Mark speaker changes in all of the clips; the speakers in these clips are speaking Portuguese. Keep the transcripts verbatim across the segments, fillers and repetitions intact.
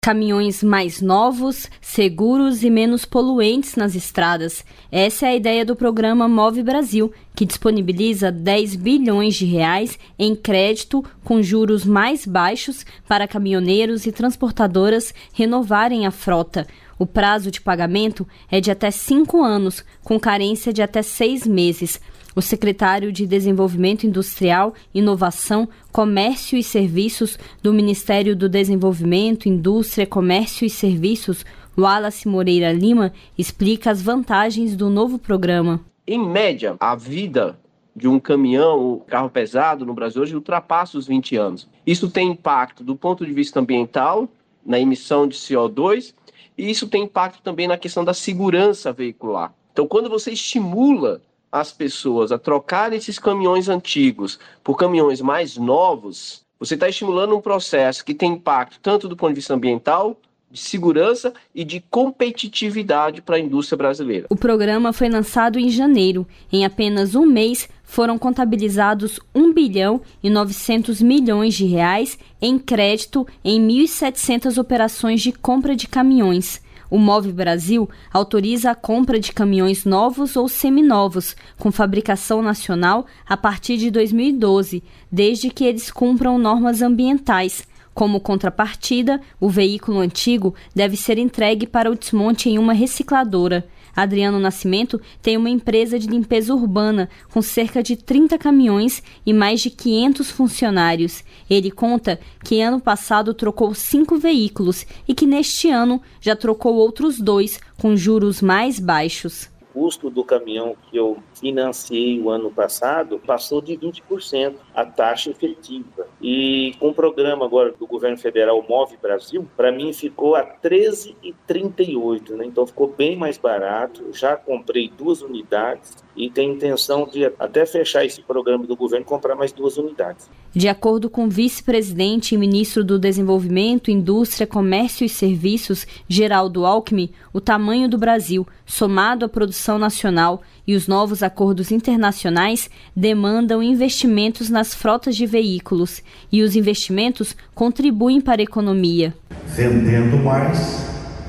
Speaker 1: Caminhões mais novos, seguros e menos poluentes nas estradas. Essa é a ideia do programa Move Brasil, que disponibiliza dez bilhões de reais em crédito com juros mais baixos para caminhoneiros e transportadoras renovarem a frota. O prazo de pagamento é de até cinco anos, com carência de até seis meses. O secretário de Desenvolvimento Industrial, Inovação, Comércio e Serviços do Ministério do Desenvolvimento, Indústria, Comércio e Serviços, Wallace Moreira Lima, explica as vantagens do novo programa.
Speaker 2: Em média, a vida de um caminhão, carro pesado no Brasil hoje ultrapassa os vinte anos. Isso tem impacto do ponto de vista ambiental, na emissão de C O dois, e isso tem impacto também na questão da segurança veicular. Então, quando você estimula as pessoas a trocarem esses caminhões antigos por caminhões mais novos, você está estimulando um processo que tem impacto tanto do ponto de vista ambiental, de segurança e de competitividade para a indústria brasileira.
Speaker 1: O programa foi lançado em janeiro. Em apenas um mês, foram contabilizados um bilhão e novecentos milhões de reais em crédito em mil e setecentas operações de compra de caminhões. O Move Brasil autoriza a compra de caminhões novos ou seminovos, com fabricação nacional a partir de dois mil e doze, desde que eles cumpram normas ambientais. Como contrapartida, o veículo antigo deve ser entregue para o desmonte em uma recicladora. Adriano Nascimento tem uma empresa de limpeza urbana com cerca de trinta caminhões e mais de quinhentos funcionários. Ele conta que ano passado trocou cinco veículos e que neste ano já trocou outros dois com juros mais baixos.
Speaker 3: O custo do caminhão que eu financiei o ano passado passou de vinte por cento a taxa efetiva. E com o programa agora do governo federal Move Brasil, para mim ficou a treze reais e trinta e oito centavos, né? Então ficou bem mais barato. Já comprei duas unidades e tenho intenção de até fechar esse programa do governo e comprar mais duas unidades.
Speaker 1: De acordo com o vice-presidente e ministro do Desenvolvimento, Indústria, Comércio e Serviços, Geraldo Alckmin, o tamanho do Brasil, somado à produção nacional e os novos acordos internacionais, demandam investimentos nas frotas de veículos, e os investimentos contribuem para a economia.
Speaker 4: Vendendo mais,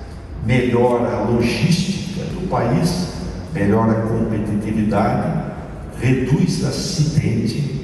Speaker 4: melhora a logística do país, melhora a competitividade, reduz acidente,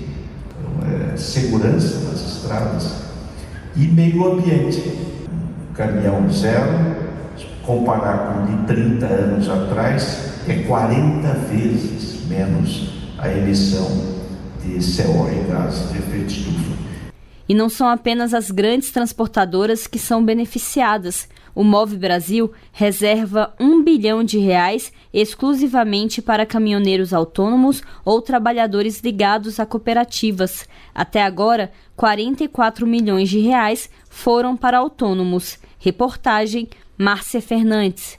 Speaker 4: é, segurança nas estradas e meio ambiente. Caminhão zero, comparar com de trinta anos atrás, é quarenta vezes menos a emissão de C O e gases de efeito estufa.
Speaker 1: E não são apenas as grandes transportadoras que são beneficiadas. O Move Brasil reserva um bilhão de reais exclusivamente para caminhoneiros autônomos ou trabalhadores ligados a cooperativas. Até agora, quarenta e quatro milhões de reais foram para autônomos. Reportagem Márcia Fernandes.